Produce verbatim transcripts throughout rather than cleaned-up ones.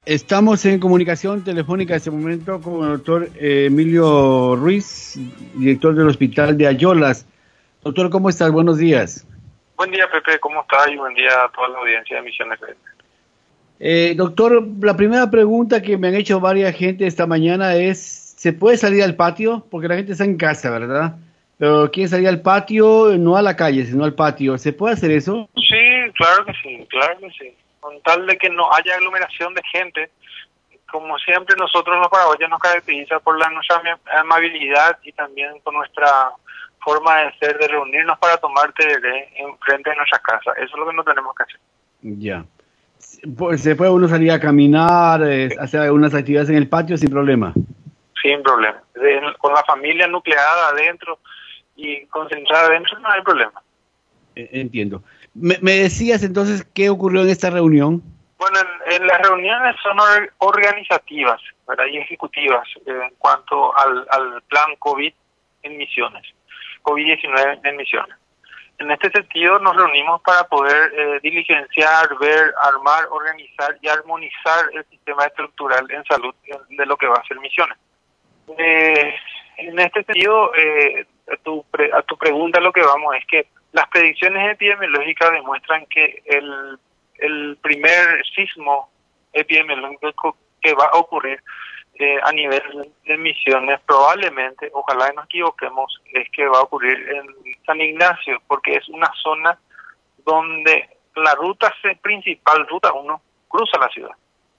Estamos en comunicación telefónica en este momento con el doctor Emilio Ruiz, director del Hospital de Ayolas. Doctor, ¿cómo estás? Buenos días. Buen día, Pepe, ¿cómo estás? Y buen día a toda la audiencia de Misiones. Eh, doctor, la primera pregunta que me han hecho varias gente esta mañana es, ¿se puede salir al patio? Porque la gente está en casa, ¿verdad? Pero quiere salir al patio, no a la calle, sino al patio. ¿Se puede hacer eso? Sí, claro que sí, claro que sí. Con tal de que no haya aglomeración de gente, como siempre nosotros los paraguayos nos caracteriza por la nuestra amabilidad y también por nuestra forma de ser, de reunirnos para tomar tereré en frente de nuestra casa. Eso es lo que no tenemos que hacer. Ya. ¿Se puede uno salir a caminar, eh, hacer algunas actividades en el patio sin problema? Sin problema. De, con la familia nucleada adentro y concentrada adentro no hay problema. Entiendo. Me, me decías entonces qué ocurrió en esta reunión. Bueno, en, en las reuniones son or, organizativas, ¿verdad? Y ejecutivas eh, en cuanto al, al plan COVID en Misiones, COVID diecinueve en Misiones. En este sentido nos reunimos para poder eh, diligenciar, ver, armar, organizar y armonizar el sistema estructural en salud de lo que va a ser Misiones. Eh, en este sentido, eh, a, tu pre, a tu pregunta lo que vamos es que las predicciones epidemiológicas demuestran que el, el primer sismo epidemiológico que va a ocurrir eh, a nivel de Misiones, probablemente, ojalá nos equivoquemos, es que va a ocurrir en San Ignacio, porque es una zona donde la ruta principal, ruta uno, cruza la ciudad.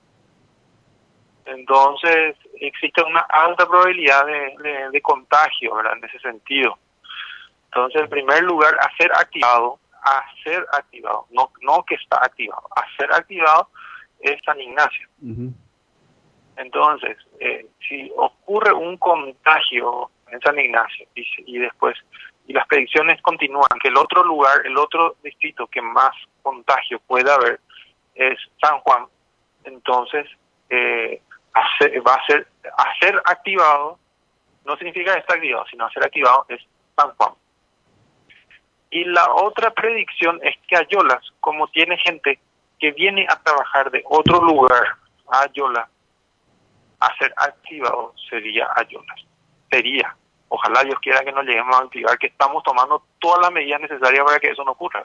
Entonces, existe una alta probabilidad de, de, de contagio, ¿verdad? En ese sentido. Entonces, en primer lugar, a ser activado, a ser activado, no, no que está activado, a ser activado es San Ignacio. Uh-huh. Entonces, eh, si ocurre un contagio en San Ignacio y, y después, y las predicciones continúan, que el otro lugar, el otro distrito que más contagio puede haber es San Juan, entonces eh, hacer, va a ser, a ser activado, no significa estar activado, sino a ser activado es San Juan. Y la otra predicción es que Ayolas, como tiene gente que viene a trabajar de otro lugar a Ayolas, a ser activado sería Ayolas. Sería. Ojalá Dios quiera que nos lleguemos a activar, que estamos tomando todas las medidas necesarias para que eso no ocurra.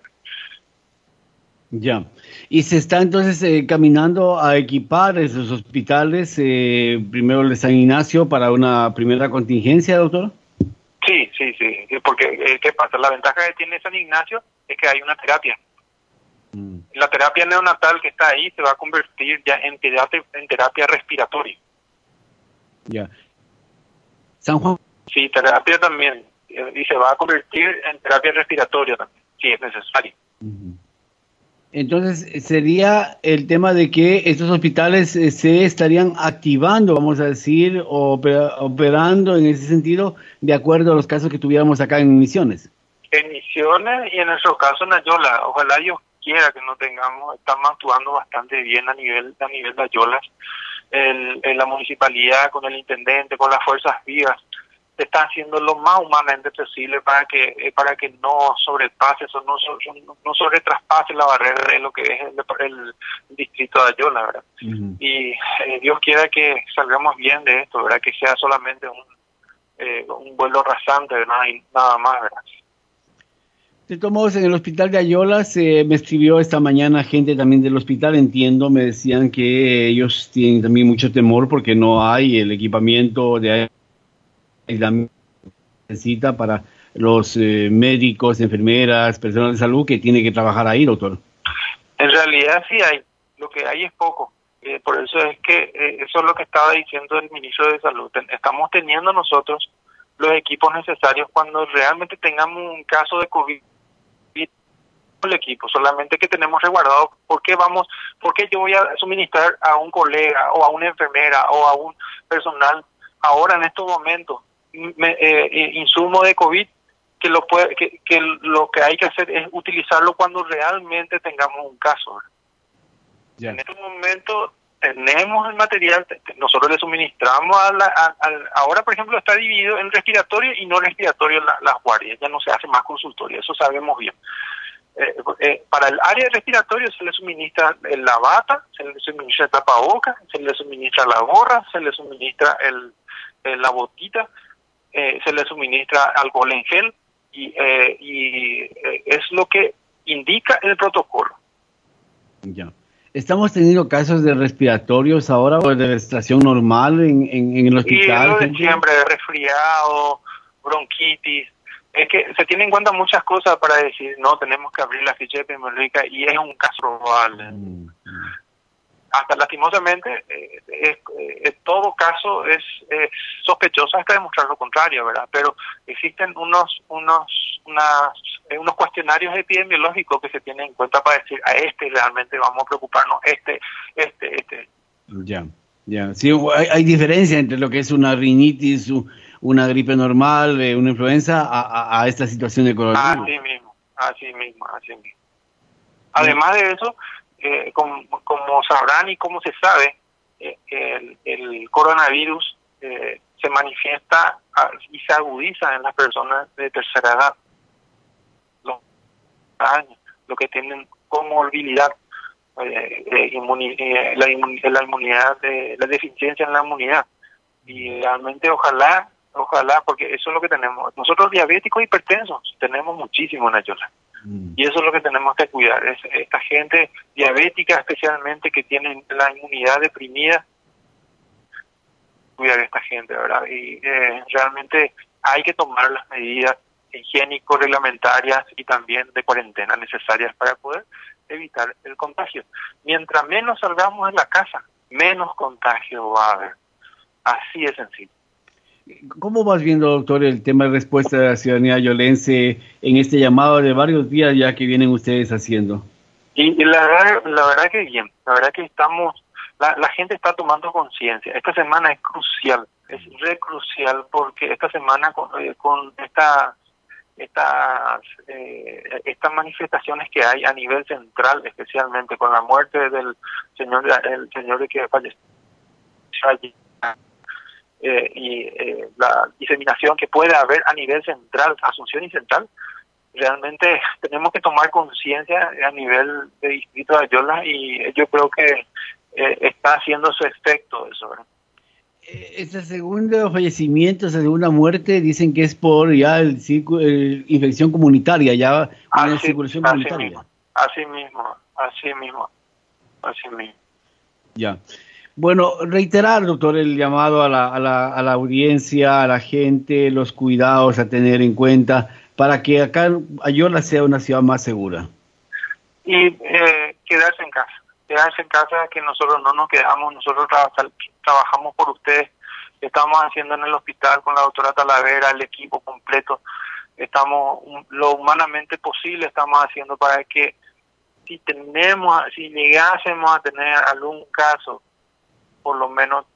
Ya. ¿Y se está entonces eh, caminando a equipar esos hospitales, eh, primero el de San Ignacio, para una primera contingencia, doctor? Sí, sí, sí, porque eh, ¿qué pasa? La ventaja que tiene San Ignacio es que hay una terapia. Mm. La terapia neonatal que está ahí se va a convertir ya en terapia, en terapia respiratoria. Ya. San Juan. Sí, terapia también, eh, y se va a convertir en terapia respiratoria también, si es necesario. Uh-huh. Entonces, sería el tema de que estos hospitales eh, se estarían activando, vamos a decir, o opera, operando en ese sentido, de acuerdo a los casos que tuviéramos acá en Misiones. En Misiones y en nuestro caso en Ayolas, ojalá Dios quiera que no tengamos, estamos actuando bastante bien a nivel, a nivel de Ayolas, el, en la municipalidad, con el intendente, con las fuerzas vivas, se está haciendo lo más humanamente posible para que eh, para que no sobrepase eso, no, no, no sobretraspase la barrera de lo que es el, el distrito de Ayolas, ¿verdad? Uh-huh. Y eh, Dios quiera que salgamos bien de esto, ¿verdad? Que sea solamente un eh, un vuelo rasante, nada, nada más, ¿verdad? De todos modos, en el hospital de Ayolas eh, me escribió esta mañana gente también del hospital, entiendo, me decían que ellos tienen también mucho temor porque no hay el equipamiento de aislamiento necesita para los eh, médicos, enfermeras, personas de salud que tienen que trabajar ahí, doctor. En realidad sí hay, lo que hay es poco. Eh, por eso es que eh, eso es lo que estaba diciendo el ministro de Salud. Ten, estamos teniendo nosotros los equipos necesarios cuando realmente tengamos un caso de COVID. El equipo, solamente que tenemos resguardado. ¿Por qué vamos? ¿Por qué yo voy a suministrar a un colega o a una enfermera o a un personal ahora en estos momentos me, eh, insumo de COVID que lo puede, que, que lo que hay que hacer es utilizarlo cuando realmente tengamos un caso? Yeah. En este momento tenemos el material, nosotros le suministramos a la, a, a, ahora por ejemplo está dividido en respiratorio y no respiratorio la, las guardias, ya no se hace más consultorio, eso sabemos bien. Eh, eh, para el área respiratoria se le suministra la bata, se le suministra el tapabocas, se le suministra la gorra, se le suministra el, el la botita, eh, se le suministra alcohol en gel y, eh, y eh, es lo que indica el protocolo. Ya. ¿Estamos teniendo casos de respiratorios ahora o de respiración normal en, en, en el hospital? Y lo de gente? siempre, resfriado, bronquitis. Es que se tienen en cuenta muchas cosas para decir, no, tenemos que abrir la ficha epidemiológica y es un caso probable. Mm, mm. Hasta lastimosamente, eh, es, eh, todo caso es, es sospechoso hasta demostrar lo contrario, ¿verdad? Pero existen unos unos unas, eh, unos cuestionarios epidemiológicos que se tienen en cuenta para decir, a este realmente vamos a preocuparnos, este, este, este. Ya, ya. Sí, hay, hay diferencia entre lo que es una rinitis, una gripe normal, eh, una influenza, a, a, a esta situación de coronavirus. Así mismo, así mismo, así mismo. Además de eso, eh, como, como sabrán y como se sabe, eh, el, el coronavirus eh, se manifiesta y se agudiza en las personas de tercera edad, los años, lo que tienen comorbilidad, eh, eh, inmuni, eh, la, inmun, la inmunidad, de, la deficiencia en la inmunidad. Y realmente ojalá, ojalá, porque eso es lo que tenemos. Nosotros diabéticos e hipertensos tenemos muchísimo en Ayola. Y eso es lo que tenemos que cuidar, es esta gente diabética especialmente que tienen la inmunidad deprimida, cuidar a esta gente, ¿verdad? Y eh, realmente hay que tomar las medidas higiénico-reglamentarias y también de cuarentena necesarias para poder evitar el contagio. Mientras menos salgamos de la casa, menos contagio va a haber. Así de sencillo. ¿Cómo vas viendo, doctor, el tema de respuesta de la ciudadanía ayolense en este llamado de varios días ya que vienen ustedes haciendo? Y, y la verdad, la verdad que bien, la verdad que estamos, la, la gente está tomando conciencia. Esta semana es crucial, es re crucial porque esta semana con, eh, con esta, estas, eh, estas manifestaciones que hay a nivel central, especialmente con la muerte del señor, el señor que falleció allí. Eh, y eh, la diseminación que puede haber a nivel central, Asunción y Central, realmente tenemos que tomar conciencia a nivel de distrito de Ayola y yo creo que eh, está haciendo su efecto eso, ¿verdad? Este segundo fallecimiento, esa segunda muerte, dicen que es por ya el, el infección comunitaria, ya una así, circulación así comunitaria. Mismo, así mismo, así mismo, así mismo. Ya. Bueno, reiterar, doctor, el llamado a la, a, la, a la audiencia, a la gente, los cuidados a tener en cuenta para que acá Ayola sea una ciudad más segura. Y eh, quedarse en casa, quedarse en casa, que nosotros no nos quedamos, nosotros tra trabajamos por ustedes, estamos haciendo en el hospital con la doctora Talavera, el equipo completo, estamos lo humanamente posible estamos haciendo para que si tenemos, si llegásemos a tener algún caso, por lo menos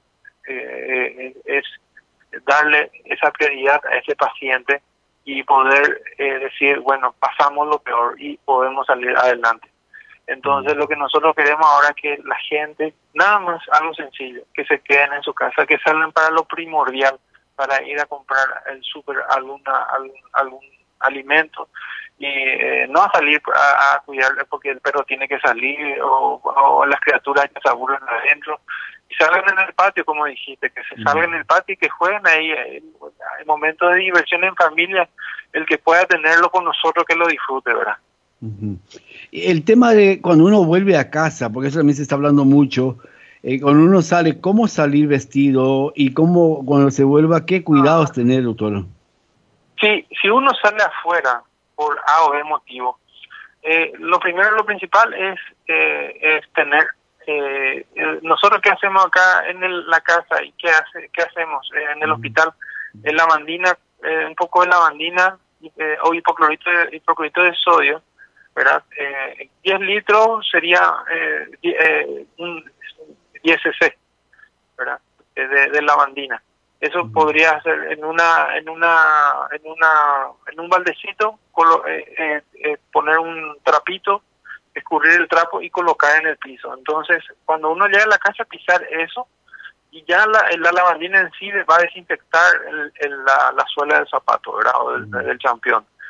eh, es darle esa prioridad a ese paciente y poder eh, decir, bueno, pasamos lo peor y podemos salir adelante. Entonces lo que nosotros queremos ahora es que la gente, nada más algo sencillo, que se queden en su casa, que salgan para lo primordial, para ir a comprar el súper alguna algún, algún alimento y eh, no a salir a, a cuidarle porque el perro tiene que salir o, o las criaturas que se aburren adentro y salgan en el patio, como dijiste, que se salgan en el patio y que jueguen ahí en, en momentos de diversión en familia, el que pueda tenerlo con nosotros que lo disfrute, ¿verdad? Uh-huh. El tema de cuando uno vuelve a casa, porque eso también se está hablando mucho, eh, cuando uno sale, ¿cómo salir vestido y cómo cuando se vuelva, qué cuidados ah. tener, doctor? Sí, si uno sale afuera por A o B motivo, eh, lo primero, lo principal es, eh, es tener, eh, nosotros qué hacemos acá en el, la casa y qué hace, qué hacemos eh, en el uh-huh. hospital, en lavandina, eh, un poco de lavandina eh, o hipoclorito de, hipoclorito de sodio, ¿verdad? Eh, diez litros sería eh, eh, un diez cc, ¿verdad? De, de lavandina. Eso uh-huh. podría ser en una, en una, en una, en un baldecito, colo, eh, eh, eh, poner un trapito, escurrir el trapo y colocar en el piso. Entonces, cuando uno llega a la casa, pisar eso y ya la, la lavandina en sí va a desinfectar el, el, la, la suela del zapato, ¿verdad? O del, uh-huh. del champión.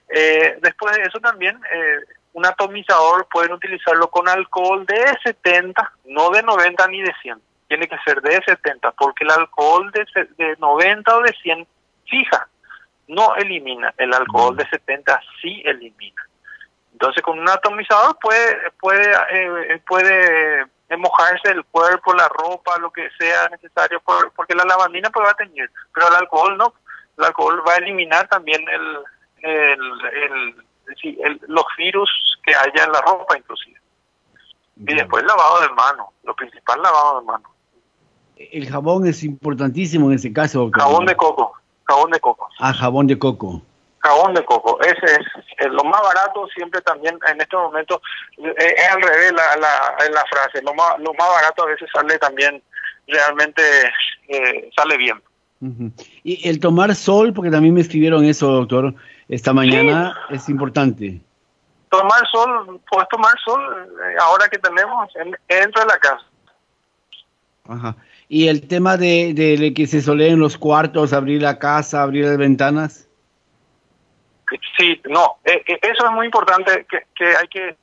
Eh, después de eso también, eh, un atomizador pueden utilizarlo con alcohol de setenta, no de noventa ni de cien. Tiene que ser de setenta, porque el alcohol de, de noventa o de cien fija, no elimina. El alcohol de setenta sí elimina. Entonces, con un atomizador puede puede eh, puede mojarse el cuerpo, la ropa, lo que sea necesario, por, porque la lavandina pues va a teñir, pero el alcohol no. El alcohol va a eliminar también el, el, el, sí, el los virus que haya en la ropa, inclusive. Y después lavado de mano, lo principal, lavado de mano. El jabón es importantísimo en ese caso, doctor. Jabón de coco, jabón de coco. Ah, jabón de coco. Jabón de coco, ese es, es lo más barato siempre también en este momento, eh, es al revés la, la, la frase, lo más, lo más barato a veces sale también, realmente eh, sale bien. Uh-huh. Y el tomar sol, porque también me escribieron eso, doctor, esta mañana, sí. Es importante. Tomar sol, puedes tomar sol eh, ahora que tenemos en, dentro de la casa. Ajá. Y el tema de, de que se soleen los cuartos, abrir la casa, abrir las ventanas. Sí, no, eh, eso es muy importante, que, que hay que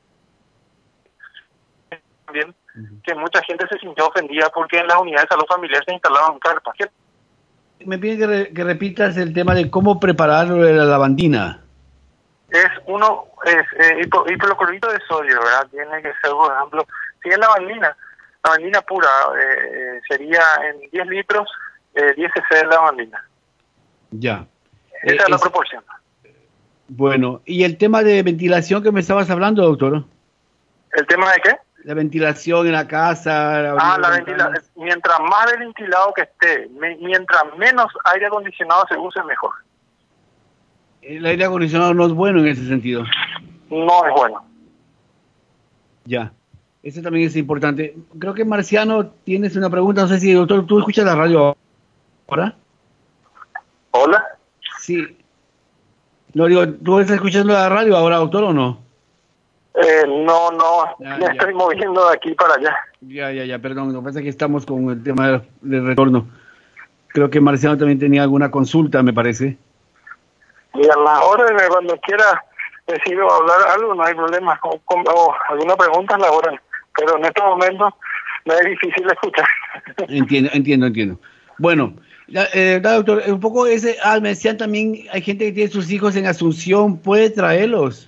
también uh-huh. que mucha gente se sintió ofendida porque en las unidades de salud familiar se instalaban carpas. ¿Qué? Me pide que, re, que repitas el tema de cómo preparar la lavandina. Es uno, es eh, hipo, hipoclorito de sodio, ¿verdad? Tiene que ser, por ejemplo, si es lavandina, lavandina pura, eh, sería en diez litros, eh, diez cc de lavandina. Ya. Esa eh, es la es... proporción. Bueno, ¿y el tema de ventilación que me estabas hablando, doctor? ¿El tema de qué? La ventilación en la casa. La ah, la ventilación. Mientras más ventilado que esté, me, mientras menos aire acondicionado se use, mejor. El aire acondicionado no es bueno en ese sentido. No es bueno. Ya, eso también es importante. Creo que Marciano, tienes una pregunta, no sé si, doctor, ¿tú escuchas la radio ahora? ¿Hola? Sí. No, digo, ¿tú estás escuchando la radio ahora, doctor, o no? Eh, no, no, ya, me ya. estoy moviendo de aquí para allá. Ya, ya, ya, perdón, lo que pasa es que estamos con el tema del, del retorno. Creo que Marciano también tenía alguna consulta, me parece. Y a la hora de cuando quiera decir o hablar algo, no hay problema. O, o, o alguna pregunta, la hora. Pero en estos momentos me es difícil escuchar. Entiendo, entiendo, entiendo. Bueno, ya, eh, doctor, un poco ese, ah, me decían también, hay gente que tiene sus hijos en Asunción, ¿puede traerlos?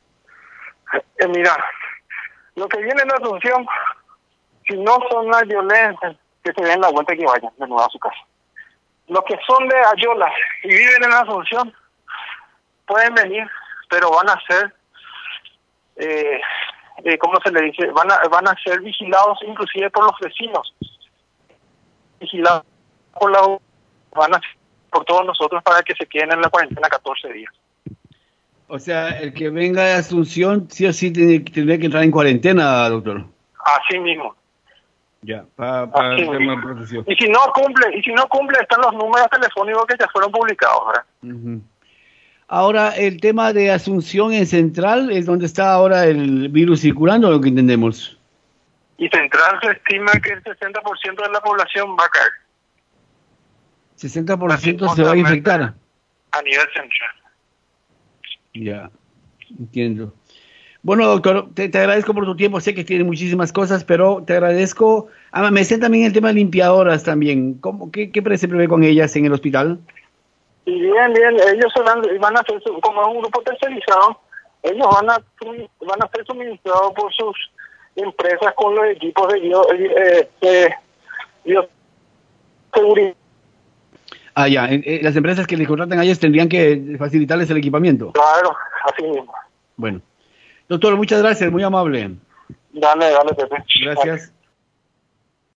Eh, mira, lo que viene en Asunción, si no son ayolenses, que se den la vuelta y que vayan de nuevo a su casa. Los que son de Ayolas y viven en Asunción, pueden venir, pero van a ser, eh, eh, ¿cómo se le dice? Van a, van a ser vigilados inclusive por los vecinos. Vigilados por la van a por todos nosotros para que se queden en la cuarentena catorce días. O sea, el que venga de Asunción sí o sí tiene, tendría que entrar en cuarentena, doctor. Así mismo. Ya, para pa hacer una protección. Y si no cumple, y si no cumple, están los números telefónicos que ya fueron publicados, ¿verdad? Uh-huh. Ahora, el tema de Asunción en Central es donde está ahora el virus circulando, lo que entendemos. Y Central se estima que el sesenta por ciento de la población va a caer. sesenta por ciento se va a infectar. A nivel central. Ya, entiendo. Bueno, doctor, te, te agradezco por tu tiempo. Sé que tienes muchísimas cosas, pero te agradezco. Ah, me sé también el tema de limpiadoras también. ¿Cómo, qué, ¿Qué se prevé con ellas en el hospital? Y bien, bien. Ellos van, van a ser, como un grupo tercerizado, ellos van a, van a ser suministrados por sus empresas con los equipos de bio, eh, de bioseguridad. Ah, ya. Eh, las empresas que les contratan a ellos tendrían que facilitarles el equipamiento. Claro, así mismo. Bueno. Doctor, muchas gracias, muy amable. Dale, dale, Pepe. Gracias.